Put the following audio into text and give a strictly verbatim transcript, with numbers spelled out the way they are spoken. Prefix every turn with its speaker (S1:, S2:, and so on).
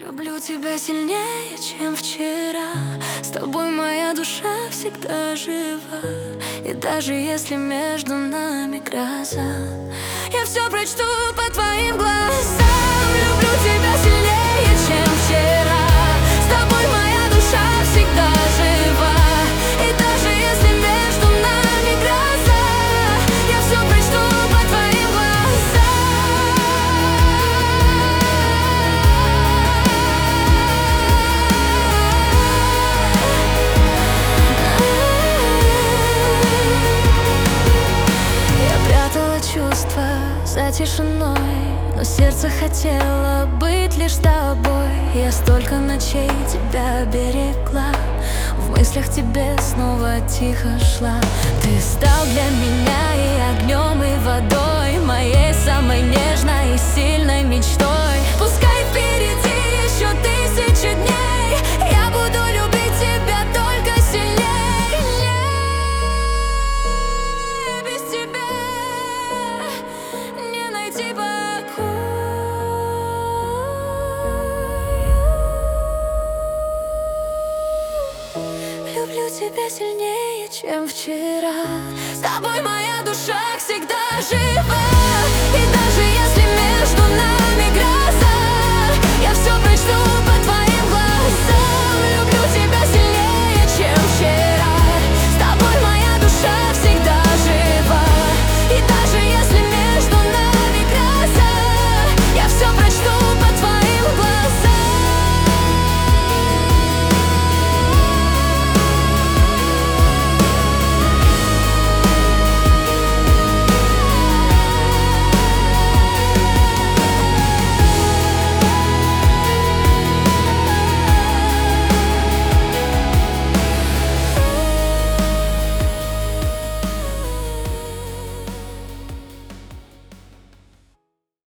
S1: Люблю тебя сильнее, чем вчера. С тобой моя душа всегда жива. И даже если между нами гроза, я все прочту по твоим глазам. Люблю тебя сильнее, чем вчера. С тобой моя душа всегда жива. И даже если между нами гроза, я все прочту по твоим глазам. Чувства за тишиной, но сердце хотело быть лишь с тобой. Я столько ночей тебя берегла, в мыслях тебе снова тихо шла. Ты стал для меня и огнем, и водой, моей самой нежной и сильной мечтой. Пускай впереди еще тысячи дней, я буду любить тебя только сильнее. Без тебя не найти покой. Люблю тебя сильнее, чем вчера. С тобой моя душа всегда жива. И даже если